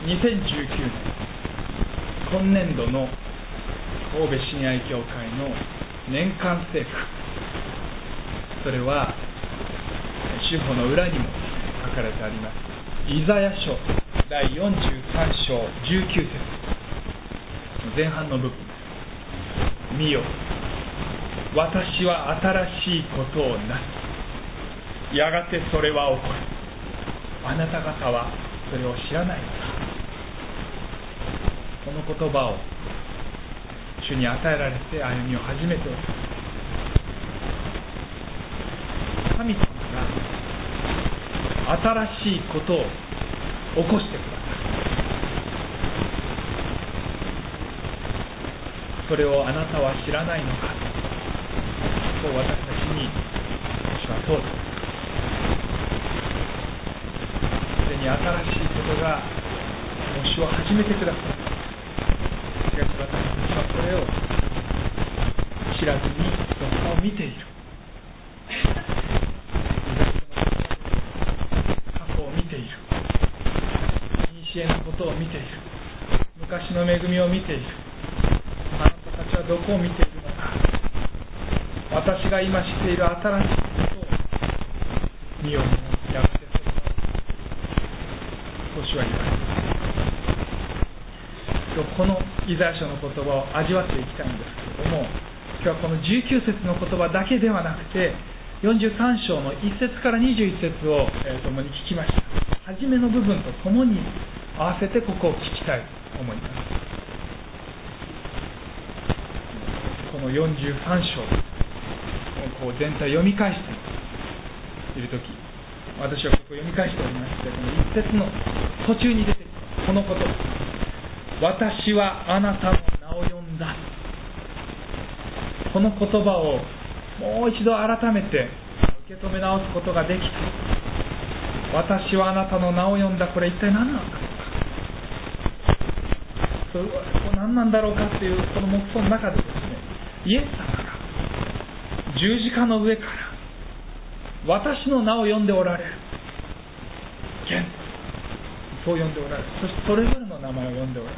2019年今年度の神戸親愛教会の年間聖句、それは主法の裏にも書かれてあります。イザヤ書第43章19節前半の部分です。見よ、私は新しいことをなす、やがてそれは起こる。あなた方はそれを知らないのか。この言葉を主に与えられて歩みを始めております。神様が新しいことを起こしてください。それをあなたは知らないのか。そう私たちに主はそうです。すでに新しいことが主を始めてください。しかし私たちはそれを知らずにそのを見ている。過去を見ている。古のことを見ている。昔の恵みを見ている。あなたたちはどこを見ているのか。私が今している新しいことを見ようにやってそれは年は言われます。今日このイザヤ書の言葉を味わっていきたいんですけれども、今日はこの19節の言葉だけではなくて43章の1節から21節を共に聞きました。初めの部分と共に合わせてここを聞きたいと思います。この43章こう全体読み返しているとき、私はここを読み返しておりまして、この1節の途中に出てきたこの言葉、私はあなたの名を呼んだ。この言葉をもう一度改めて受け止め直すことができた。私はあなたの名を呼んだ。これ一体何なんだろうか。何なんだろうかっていうこの黙想の中でですね、イエス様が十字架の上から私の名を呼んでおられる。そう呼んでおられる。そしてそれぞれの名前を呼んでおられる。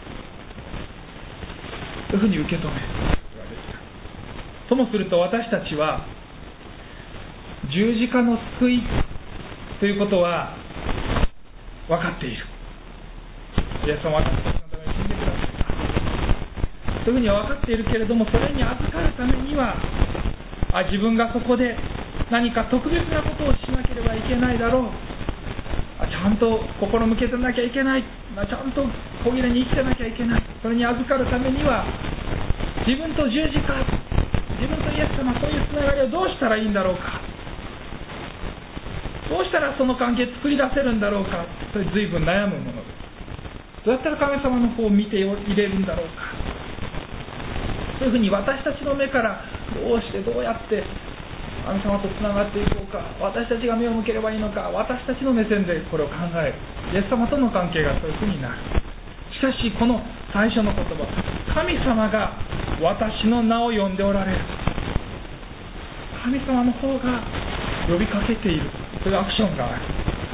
そういうふうに受け止めることができた。ともすると私たちは十字架の救いということは分かっている。イエス様は私たちのために死んでくださった。そういうふうには分かっているけれども、それに預かるためには自分がそこで何か特別なことをしなければいけないだろう。ちゃんと心向けてなきゃいけない。ちゃんと小切れに生きてなきゃいけない。それに預かるためには自分と十字架、自分とイエス様、そういうつながりをどうしたらいいんだろうか。どうしたらその関係作り出せるんだろうか。それ随分悩むものです。どうやったら神様の方を見て入れるんだろうか。そういうふうに私たちの目からどうしてどうやって神様とつながっていこうか、私たちが目を向ければいいのか、私たちの目線でこれを考える。イエス様との関係がそういうふうになる。しかしこの最初の言葉、神様が私の名を呼んでおられる。神様の方が呼びかけている。そういうアクションがある。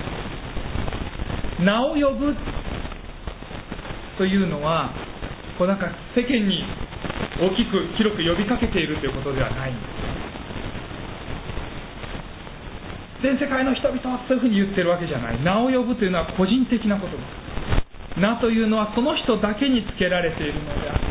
名を呼ぶというのはこうなんか世間に大きく広く呼びかけているということではないんです。全世界の人々はそういうふうに言ってるわけじゃない。名を呼ぶというのは個人的なことです。名というのはその人だけにつけられているのであって、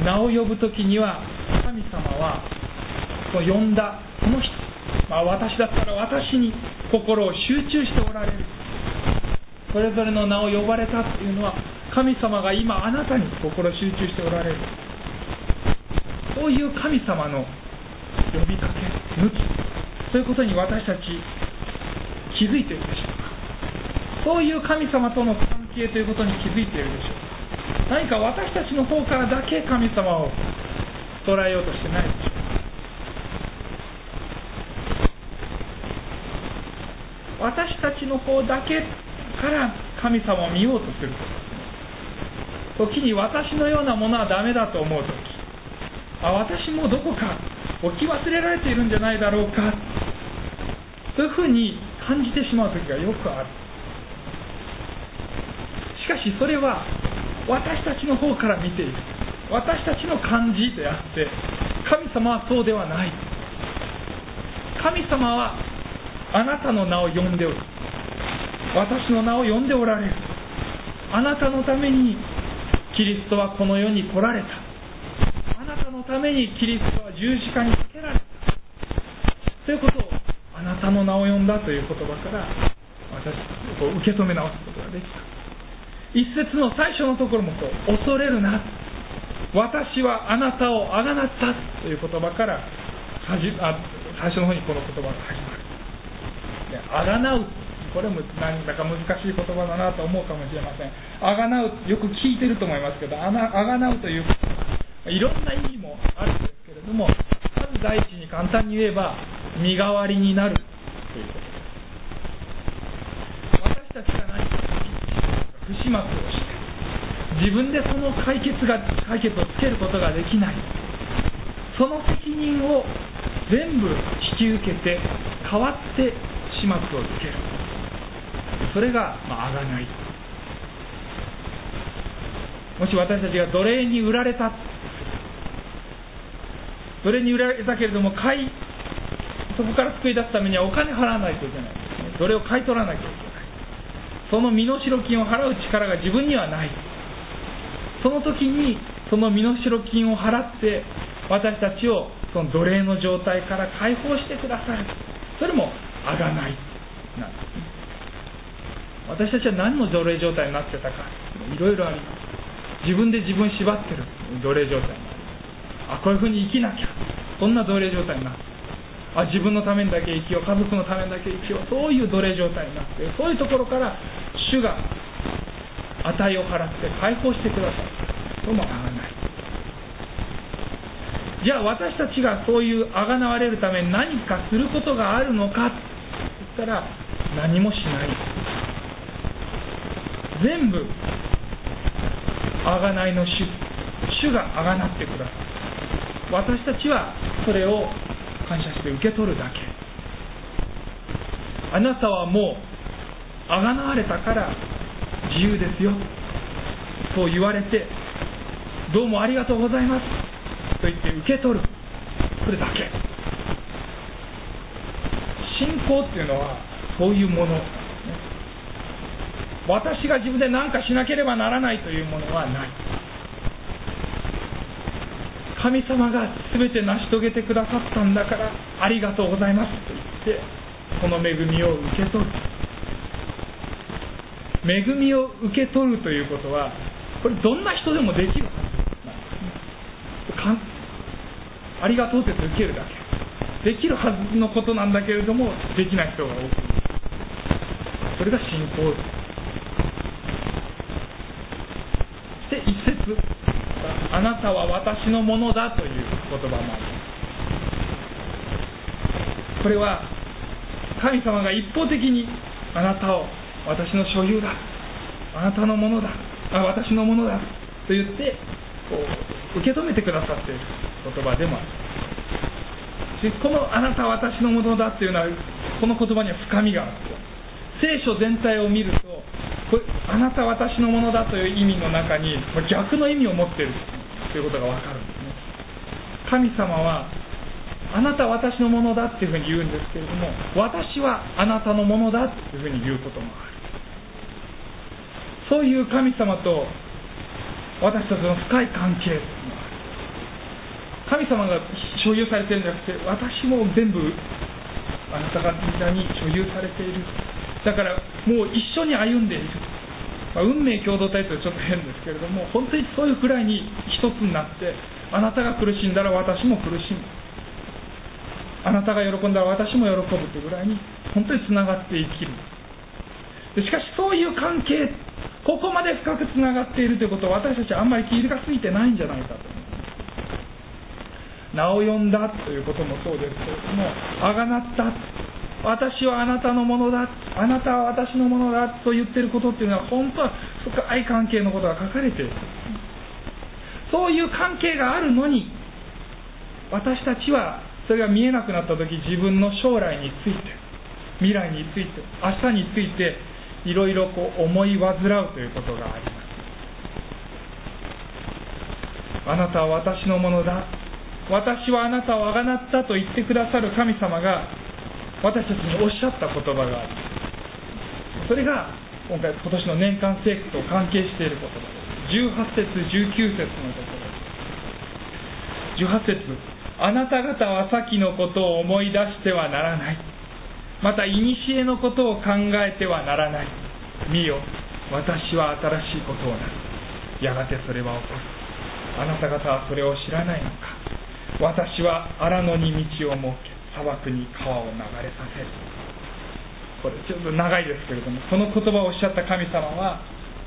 名を呼ぶときには神様は呼んだその人、私だったら私に心を集中しておられる。それぞれの名を呼ばれたというのは神様が今あなたに心を集中しておられる。そういう神様の呼びかけ、向き、そういうことに私たち気づいているでしょうか。そういう神様との関係ということに気づいているでしょうか。何か私たちの方からだけ神様を捉えようとしてないでしょうか。私たちの方だけから神様を見ようとする時に、私のようなものはダメだと思う時、私もどこか置き忘れられているんじゃないだろうか、そういうふうに感じてしまう時がよくある。 かしそれは私たちの方から見ている、私たちの感じであって、神様はそうではない。神様はあなたの名を呼んでおる、私の名を呼んでおられる。あなたのためにキリストはこの世に来られた。あなたのためにキリストは十字架にかけられたということを、あなたの名を呼んだという言葉から私こう受け止め直すことができた。一節の最初のところもこう、恐れるな、私はあなたをあがなったという言葉から最初の方にこの言葉が始まる。あがなう、これもなんだか難しい言葉だなと思うかもしれません。あがなう、よく聞いてると思いますけど、あがなうといういろんな意味もあるんですけれども、まず第一に簡単に言えば身代わりになるということです。私たちが何か不始末をして自分でその解決をつけることができない、その責任を全部引き受けて代わって始末をつける、それがあがない。もし私たちが奴隷に売られた、奴隷に売られたけれどもそこから救い出すためにはお金払わないといけないですね。奴隷を買い取らなきゃいけない。その身代金を払う力が自分にはない。その時にその身代金を払って私たちをその奴隷の状態から解放してください。それもあがないなんですね。私たちは何の奴隷状態になってたか、いろいろあります。自分で自分縛ってる奴隷状態になります。こういうふうに生きなきゃ、そんな奴隷状態になって、自分のためにだけ生きよう、家族のためにだけ生きよう、そういう奴隷状態になって、そういうところから主が値を払って解放してくださいともあがない。じゃあ私たちがそういうあがなわれるために何かすることがあるのかと言ったら、何もしない。全部あがないの主があがなってください。私たちはそれを感謝して受け取るだけ。あなたはもうあがなわれたから自由ですよ、そう言われて、どうもありがとうございますと言って受け取る、それだけ。信仰っていうのはそういうものなんですね。私が自分で何かしなければならないというものはない。神様が全て成し遂げてくださったんだからありがとうございますと言って、この恵みを受け取る。恵みを受け取るということは、これどんな人でもできるはずなんですね。ありがとうって受けるだけできるはずのことなんだけれども、できない人が多くいる。それが信仰です。で、一節、あなたは私のものだという言葉もあります。これは神様が一方的にあなたを私の所有だ、あなたのものだ、私のものだと言ってこう受け止めてくださっている言葉でもある。このあなたは私のものだというのは、この言葉には深みがある。聖書全体を見ると、これあなたは私のものだという意味の中に逆の意味を持っているということが分かるんですね。神様はあなたは私のものだっていうふうに言うんですけれども、私はあなたのものだっていうふうに言うこともある。そういう神様と私たちの深い関係です。神様が所有されているんじゃなくて、私も全部あなた方に所有されている。だからもう一緒に歩んでいる。運命共同体というとちょっと変ですけれども、本当にそういうくらいに一つになって、あなたが苦しんだら私も苦しむ、あなたが喜んだら私も喜ぶというぐらいに本当につながって生きる。しかしそういう関係、ここまで深くつながっているということを私たちはあんまり気がついてないんじゃないかと思います。名を呼んだということもそうですけれども、あがなった、私はあなたのものだ、あなたは私のものだと言っていることっていうのは、本当は深い関係のことが書かれている。そういう関係があるのに、私たちはそれが見えなくなったとき、自分の将来について、未来について、明日についていろいろ思い煩うということがあります。あなたは私のものだ、私はあなたをあがなったと言ってくださる神様が私たちにおっしゃった言葉があります。それが今年の年間聖句と関係している言葉です。18節19節のところ。18節、あなた方は先のことを思い出してはならない、また古のことを考えてはならない。見よ、私は新しいことをなす、やがてそれは起こる。あなた方はそれを知らないのか。私は荒野に道を設け、砂漠に川を流れさせる。これちょっと長いですけれども、この言葉をおっしゃった神様は、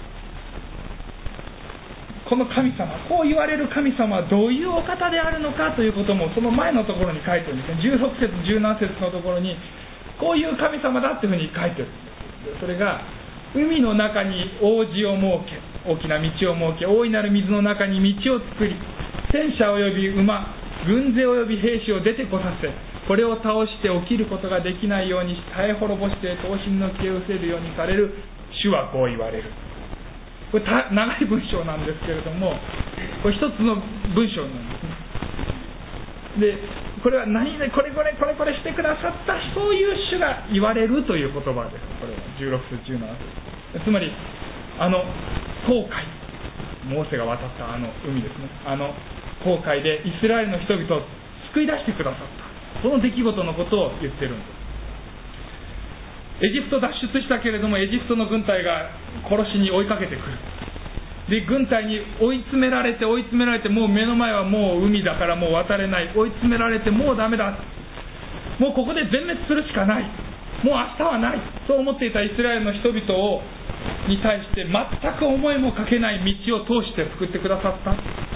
この神様、こう言われる神様はどういうお方であるのかということもその前のところに書いてるんですね。16節17節のところにこういう神様だというふうに書いてるんです。それが海の中に王子を設け、大きな道を設け、大いなる水の中に道を作り、戦車および馬、軍勢および兵士を出てこさせ、これを倒して起きることができないようにし、絶え滅ぼして刀身の消え失せるようにされる。主はこう言われる。これ長い文章なんですけれども、これ一つの文章なんですね。で、これは何でこれしてくださった、そういう主が言われるという言葉です。これは16節17節。つまり紅海、モーセが渡った海ですね。紅海でイスラエルの人々を救い出してくださった、その出来事のことを言ってるんです。エジプト脱出したけれども、エジプトの軍隊が殺しに追いかけてくる。で、軍隊に追い詰められて、もう目の前はもう海だからもう渡れない。追い詰められてもうダメだ。もうここで全滅するしかない。もう明日はない。そう思っていたイスラエルの人々に対して全く思いもかけない道を通して救ってくださった。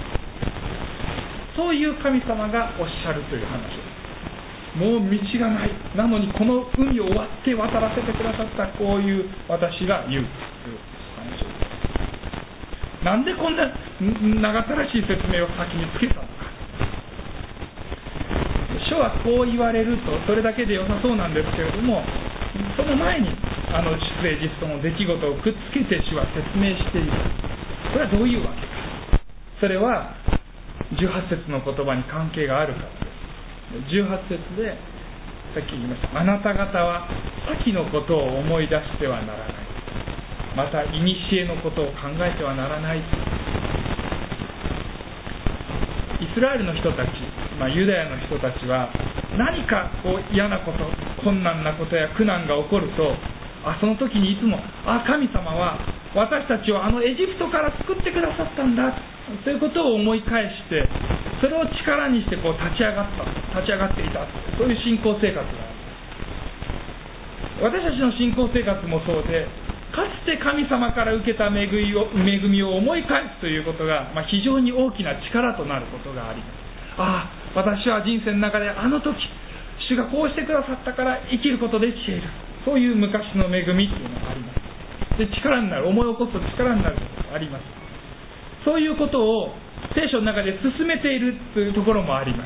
そういう神様がおっしゃるという話です。もう道がない。なのにこの海を割って渡らせてくださった、こういう私が言うという話です。なんでこんな長ったらしい説明を先につけたのか。書はこう言われると、それだけで良さそうなんですけれども、その前に出エジプトの出来事をくっつけて主は説明している。これはどういうわけか。それは18節の言葉に関係があるからです。18節でさっき言いました。あなた方は先のことを思い出してはならない、また古のことを考えてはならない。イスラエルの人たち、ユダヤの人たちは何か嫌なこと、困難なことや苦難が起こると、その時にいつも神様は私たちをエジプトから救ってくださったんだということを思い返して、それを力にして立ち上がっていた、そういう信仰生活がある。私たちの信仰生活もそうで、かつて神様から受けた恵みを思い返すということが、非常に大きな力となることがあります。私は人生の中で時主がこうしてくださったから生きることできている、そういう昔の恵みというのがあります。で、力になる、思い起こすと力になることがあります。そういうことを聖書の中で進めているというところもあります。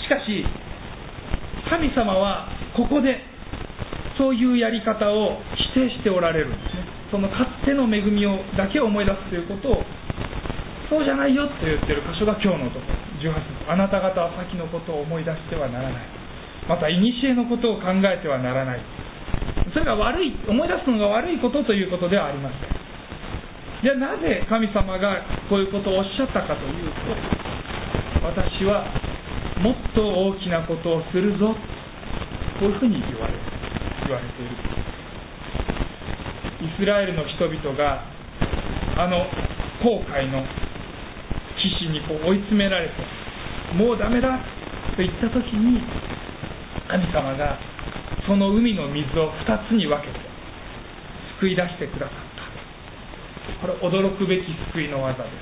しかし神様はここでそういうやり方を否定しておられるんですね。そのかつての恵みをだけ思い出すということを、そうじゃないよと言っている箇所が今日のところ18節。あなた方は先のことを思い出してはならない、また古のことを考えてはならない。それが悪い、思い出すのが悪いことということではありません。じゃあなぜ神様がこういうことをおっしゃったかというと、私はもっと大きなことをするぞ、こういうふうに言われている。イスラエルの人々が紅海の岸に追い詰められて、もうダメだと言った時に、神様がその海の水を2つに分けて救い出してくださった。これ驚くべき救いの技です。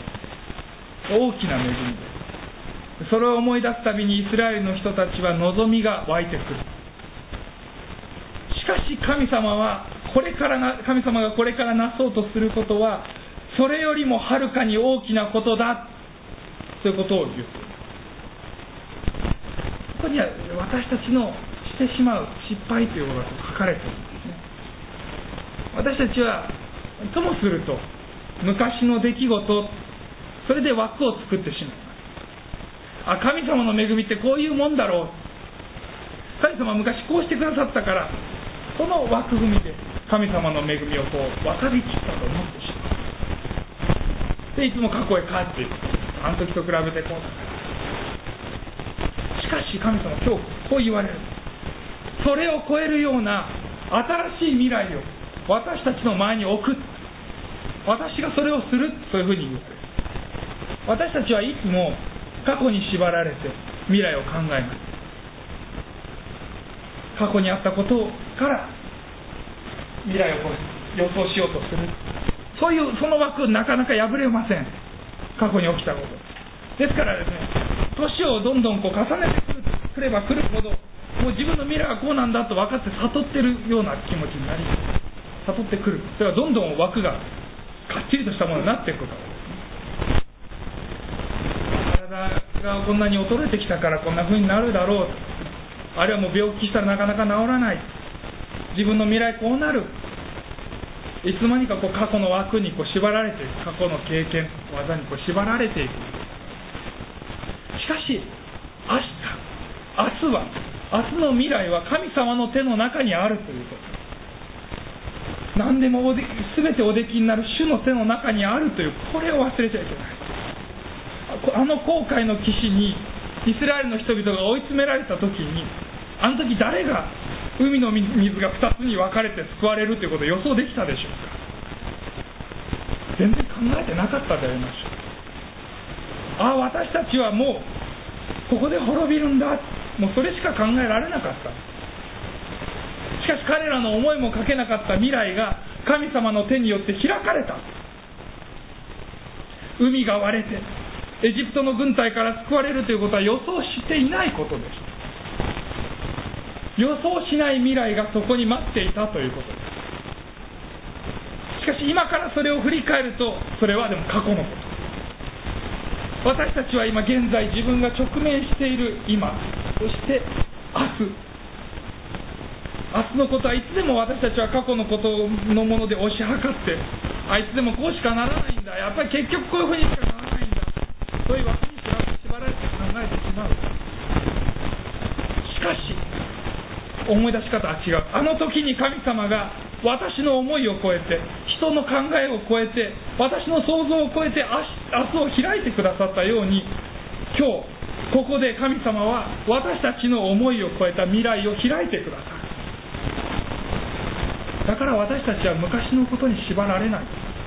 大きな恵みです。それを思い出すたびにイスラエルの人たちは望みが湧いてくる。しかし神様がこれからなそうとすることは、それよりもはるかに大きなことだということを言っている。ここには私たちのしてしまう失敗ということが書かれているんですね。 私たちはともすると昔の出来事、それで枠を作ってしまいます。神様の恵みってこういうもんだろう、神様は昔こうしてくださったから、その枠組みで神様の恵みをこう渡り切ったと思ってしまう。でいつも過去へ帰っていく。あの時と比べてこうだから。しかし神様今日こう言われる。それを超えるような新しい未来を私たちの前に置く。私がそれをする。そういうふうに言われる。私たちはいつも過去に縛られて未来を考えます。過去にあったことから未来を予想しようとする。その枠なかなか破れません。過去に起きたことですからですね、年をどんどん重ねてくればくるほど、もう自分の未来はこうなんだと分かって悟ってるような気持ちになり、悟ってくる。それはどんどん枠がかっちりとしたものになっていくからです。体がこんなに衰えてきたからこんな風になるだろうと、あるいはもう病気したらなかなか治らない、自分の未来こうなる、いつの間にか過去の枠に縛られていく、過去の経験技に縛られていく。しかし明日の未来は神様の手の中にあるということ。何でも全ておできになる主の手の中にあるという、これを忘れちゃいけない。あの航海の岸にイスラエルの人々が追い詰められた時に、あの時誰が海の水が2つに分かれて救われるということを予想できたでしょうか。全然考えてなかったでありましょう。私たちはもうここで滅びるんだ、もうそれしか考えられなかった。しかし彼らの思いもかけなかった未来が神様の手によって開かれた。海が割れてエジプトの軍隊から救われるということは予想していないことでした。予想しない未来がそこに待っていたということです。しかし今からそれを振り返ると、それはでも過去のこと。私たちは今現在自分が直面している今、そして明日のことはいつでも私たちは過去のことのもので押し量って、いつでもこうしかならないんだ、やっぱり結局こういうふうにしかならないんだ、そういう枠に縛られて考えてしまう。しかし思い出し方は違う。あの時に神様が私の思いを超えて、人の考えを超えて、私の想像を超えて明日を開いてくださったように、今日ここで神様は私たちの思いを超えた未来を開いてくださる。だから私たちは昔のことに縛られない。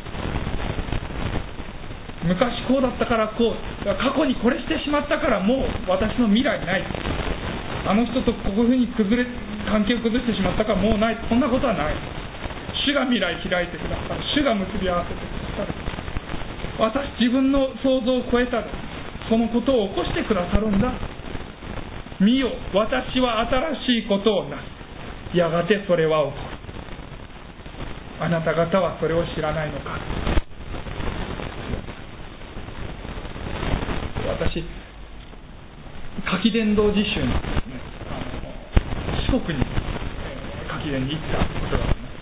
昔こうだったからこう、過去にこれしてしまったからもう私の未来ない、あの人とこういうふうに関係を崩してしまったからもうない、そんなことはない。主が未来開いてくださる。主が結び合わせてくださる。自分の想像を超えたそのことを起こしてくださるんだ。見よ、私は新しいことをなす。やがてそれは起こる。あなた方はそれを知らないのか。私、柿伝道実習にですね、四国に柿伝に行ったことがあります。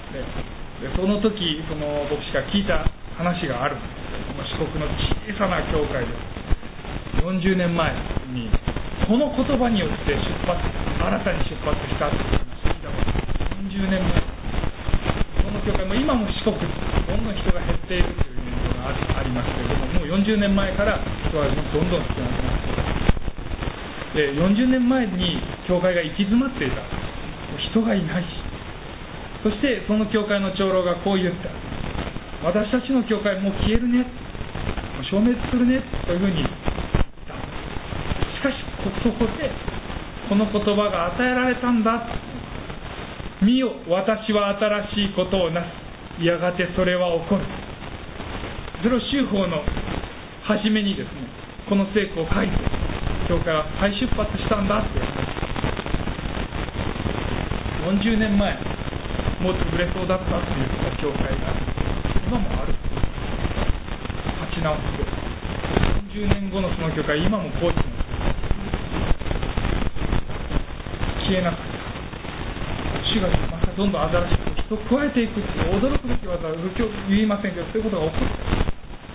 でその時牧師が聞いた話があるんですけども、四国の小さな教会で40年前にこの言葉によって新たに出発したという話を聞いたこと。40年前、この教会も今も四国どんどん人が減っているという現状がありますけれども、もう40年前から人はどんどん少なくなっています。で40年前に教会が行き詰まっていた。人がいないし、そしてその教会の長老がこう言った。私たちの教会もう消えるね、消滅するねというふうに言った。しかしそこでこの言葉が与えられたんだ。見よ、私は新しいことをなす。やがてそれは起こる。それを修法の初めにですね、この聖句を書いて教会は再出発したんだって。40年前もう潰れそうだったという教会が今もある。立ち直って40年後のその教会、今も高知の消えなかった。主がまたどんどん新しくと加えていくっていう驚くべき技は今日言いませんけど、そういうことが起こっている。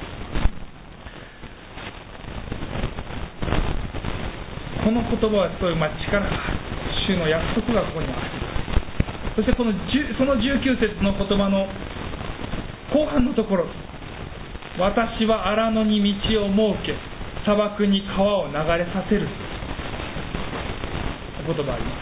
この言葉はそういう力がある、主の約束がここにある。そしてその19節の言葉の後半のところ、私は荒野に道を設け、砂漠に川を流れさせる言葉があります。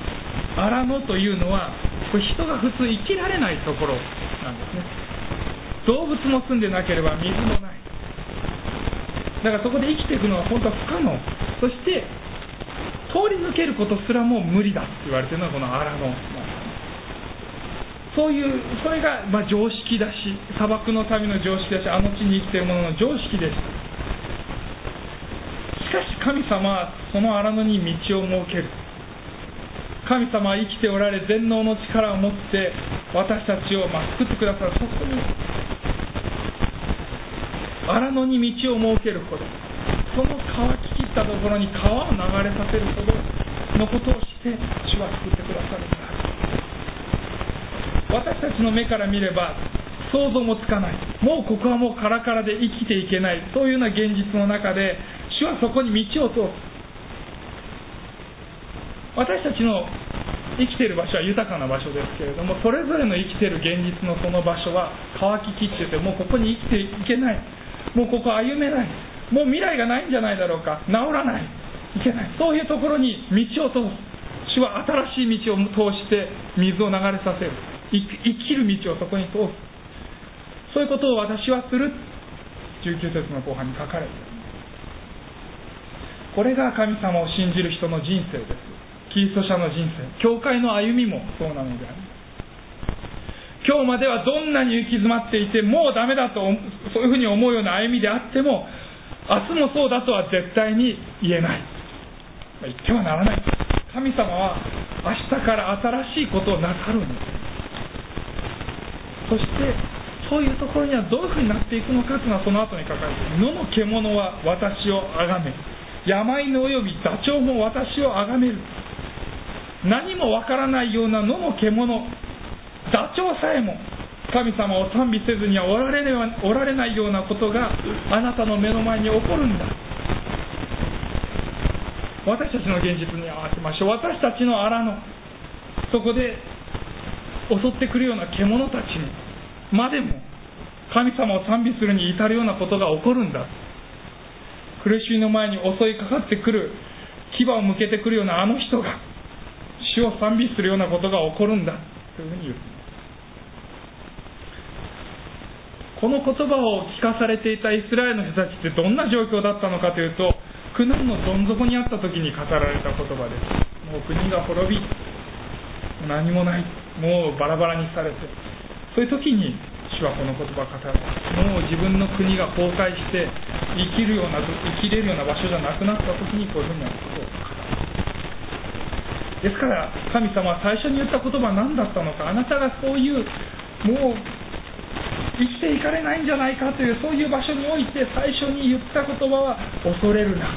荒野というのはこれ人が普通生きられないところなんですね。動物も住んでなければ水もない。だからそこで生きていくのは本当は不可能。そして通り抜けることすらも無理だって言われているのがこの荒野。それが常識だし、砂漠の民の常識だし、あの地に生きている者の常識でした。しかし神様はその荒野に道を設ける。神様は生きておられ、全能の力を持って私たちを救ってくださる。そこに荒野に道を設けるほど、その乾ききったところに川を流れさせるほどのことをして主は救ってくださるんだ。私たちの目から見れば想像もつかない、もうここはもうカラカラで生きていけない、そういうような現実の中で主はそこに道を通す。私たちの生きている場所は豊かな場所ですけれども、それぞれの生きている現実のその場所は乾ききってて、もうここに生きていけない、もうここ歩めない、もう未来がないんじゃないだろうか、治らない、いけない、そういうところに道を通す。主は新しい道を通して水を流れさせる、生きる道をそこに通す。そういうことを私はする。19節の後半に書かれている。これが神様を信じる人の人生です。キリスト者の人生、教会の歩みもそうなのであります。今日まではどんなに行き詰まっていて、もうダメだとそういうふうに思うような歩みであっても、明日もそうだとは絶対に言えない、言ってはならない。神様は明日から新しいことをなさるんです。そしてそういうところにはどういうふうになっていくのかというのはその後に書かれている。野の獣は私をあがめ、病の及びダチョウも私をあがめる。何もわからないような野の獣、ダチョウさえも神様を賛美せずにはおられないようなことがあなたの目の前に起こるんだ。私たちの現実に合わせましょう。私たちの荒野、そこで襲ってくるような獣たちにまでも神様を賛美するに至るようなことが起こるんだ。苦しみの前に襲いかかってくる、牙を向けてくるようなあの人が主を賛美するようなことが起こるんだというふうに言う。この言葉を聞かされていたイスラエルの人たちってどんな状況だったのかというと、苦難のどん底にあった時に語られた言葉です。もう国が滅び、何もない、もうバラバラにされて、そういう時に主はこの言葉を語る。もう自分の国が崩壊して生きれるような場所じゃなくなった時にこういうふうなことを語る。ですから神様は最初に言った言葉は何だったのか、あなたがそういうもう生きていかれないんじゃないかというそういう場所において最初に言った言葉は恐れるな、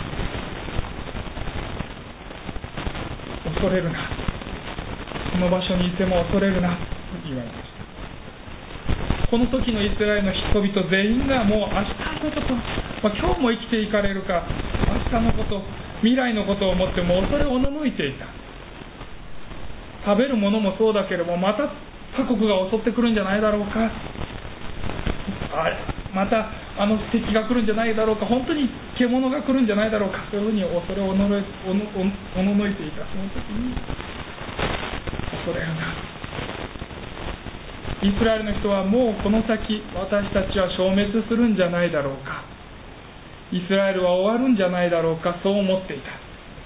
恐れるな、この場所にいても恐れるなと言われました。この時のイスラエルの人々全員がもう明日のこと、今日も生きていかれるか、明日のこと、未来のことを思っても恐れおののいていた。食べるものもそうだけれども、また他国が襲ってくるんじゃないだろうか、また敵が来るんじゃないだろうか、本当に獣が来るんじゃないだろうか、そういうふうに恐れおののいていた。その時に恐れるな。イスラエルの人はもうこの先私たちは消滅するんじゃないだろうか、イスラエルは終わるんじゃないだろうか、そう思っていた。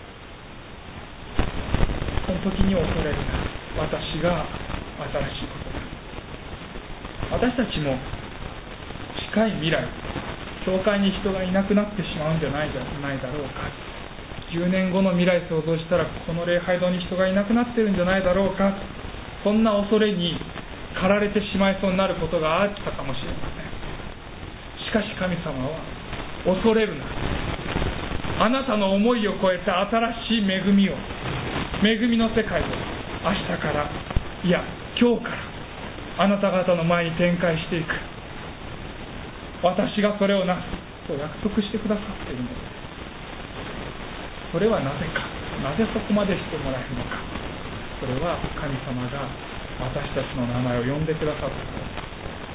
その時に恐れるな、私が新しいことだ。私たちも近い未来、教会に人がいなくなってしまうんじゃないだろうか、10年後の未来想像したらこの礼拝堂に人がいなくなってるんじゃないだろうか、そんな恐れに駆られてしまいそうになることがあったかもしれません。しかし神様は恐れるな、あなたの思いを超えた新しい恵みの世界を明日から、いや今日からあなた方の前に展開していく。私がそれをなすと約束してくださっているのです。それはなぜか、なぜそこまでしてもらえるのか。それは神様が私たちの名前を呼んでくださったからです。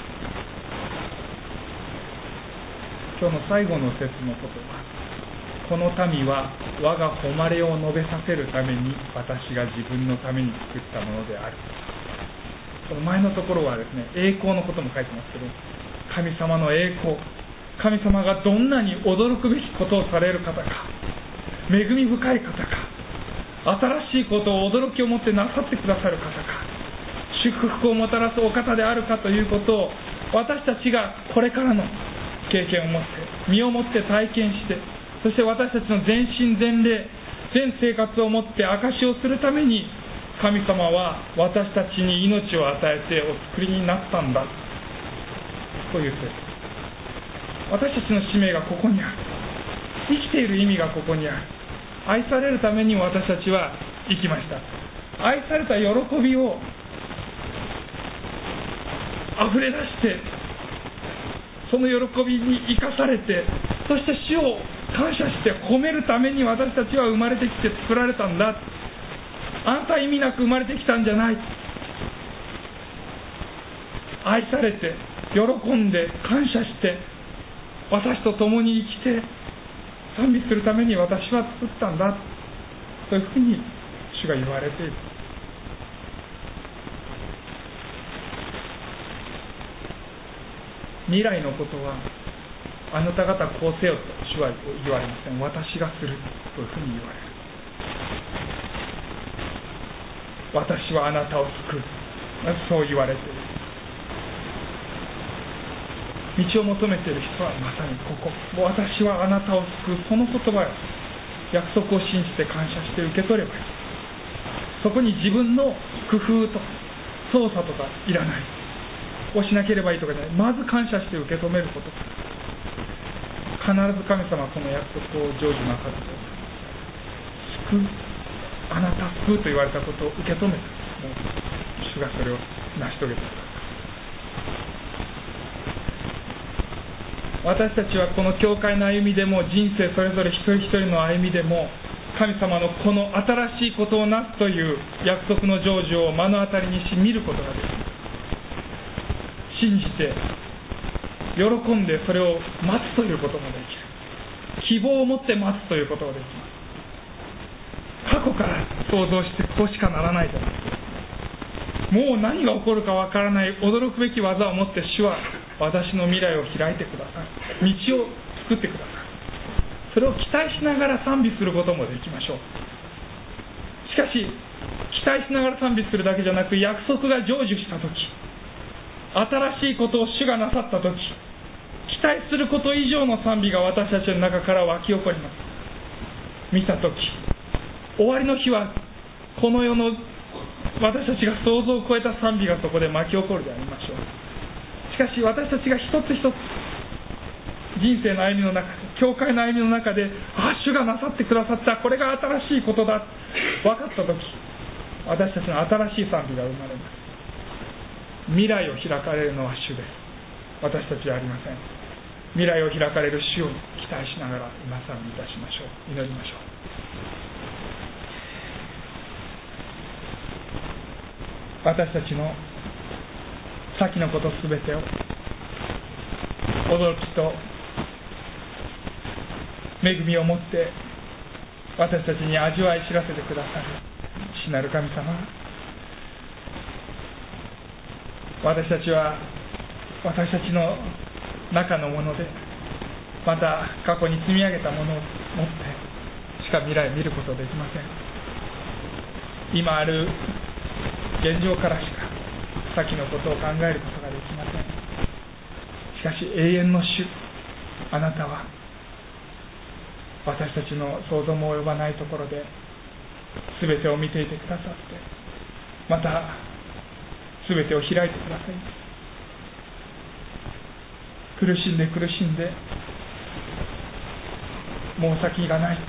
今日の最後の節のことは、この民は我が誉れを述べさせるために私が自分のために作ったものである。この前のところはですね、栄光のことも書いてますけど、神様の栄光、神様がどんなに驚くべきことをされる方か、恵み深い方か、新しいことを驚きを持ってなさってくださる方か、祝福をもたらすお方であるかということを、私たちがこれからの経験を持って身をもって体験して、そして私たちの全身全霊全生活をもって証しをするために、神様は私たちに命を与えてお作りになったんだという説。私たちの使命がここにある。生きている意味がここにある。愛されるために私たちは生きました。愛された喜びをあふれ出して、その喜びに生かされて、そして主を感謝して褒めるために私たちは生まれてきて作られたんだ。あなたは意味なく生まれてきたんじゃない。愛されて喜んで感謝して私と共に生きて賛美するために私は作ったんだというふうに主が言われている。未来のことはあなた方こうせよと主は言われません。私がするというふうに言われる。私はあなたを救う、そう言われている。道を求めている人はまさにここ、私はあなたを救う、その言葉を約束を信じて感謝して受け取ればいい。そこに自分の工夫とか操作とかいらない。こうしなければいいとかじゃない。まず感謝して受け止めること。必ず神様はこの約束を成就なさって救う、あなた救うと言われたことを受け止めて、もう主がそれを成し遂げてください。私たちはこの教会の歩みでも、人生それぞれ一人一人の歩みでも、神様のこの新しいことをなすという約束の成就を目の当たりにし見ることができる。信じて喜んでそれを待つということもできる。希望を持って待つということができます。過去から想像してこうしかならないじゃないですか。もう何が起こるかわからない驚くべき技を持って主は私の未来を開いてください。道を作ってください。それを期待しながら賛美することもできましょう。しかし期待しながら賛美するだけじゃなく、約束が成就したとき、新しいことを主がなさったとき、期待すること以上の賛美が私たちの中から湧き起こります。見たとき、終わりの日はこの世の私たちが想像を超えた賛美がそこで巻き起こるでありましょう。しかし私たちが一つ一つ人生の歩みの中で、教会の歩みの中で、主がなさってくださった、これが新しいことだ分かったとき、私たちの新しい賛美が生まれます。未来を開かれるのは主です。私たちはありません。未来を開かれる主を期待しながら今賛美いたしましょう。祈りましょう。私たちの先のことすべてを驚きと恵みを持って私たちに味わい知らせてくださる父なる神様、私たちは私たちの中のもので、また過去に積み上げたものを持ってしか未来を見ることはできません。今ある現状からしか先のことを考えることができません。しかし永遠の主、あなたは私たちの想像も及ばないところで全てを見ていてくださって、また全てを開いてくださいます。苦しんで苦しんでもう先がない、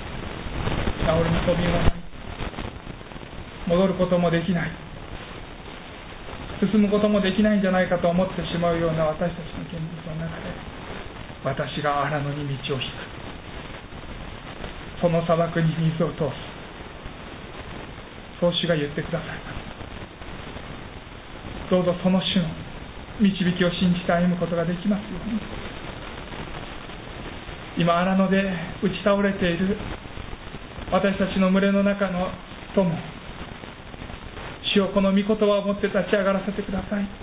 治りの飛びようがない、戻ることもできない、 進むこともできないんじゃないかと思ってしまうような私たちの現実の中で、私が荒野に道を引く、その砂漠に水を通す、そう主が言ってくださいます。どうぞその主の導きを信じて歩むことができますように。今荒野で打ち倒れている私たちの群れの中の友、主よ、この御言葉を持って立ち上がらせてください。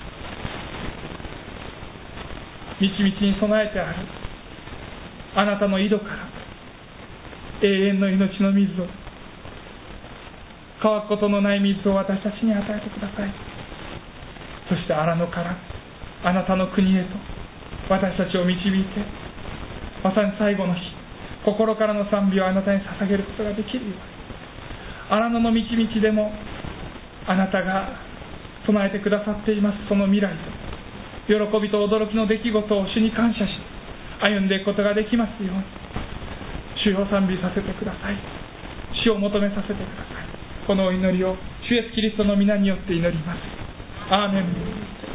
みちみちに備えてあるあなたの井戸から永遠の命の水を、乾くことのない水を私たちに与えてください。そして荒野からあなたの国へと私たちを導いて、まさに最後の日、心からの賛美をあなたに捧げることができるように、荒野の道々でもあなたが備えてくださっていますその未来と喜びと驚きの出来事を主に感謝し歩んでいくことができますように、主を賛美させてください。主を求めさせてください。このお祈りを主イエスキリストの皆によって祈ります。アーメン。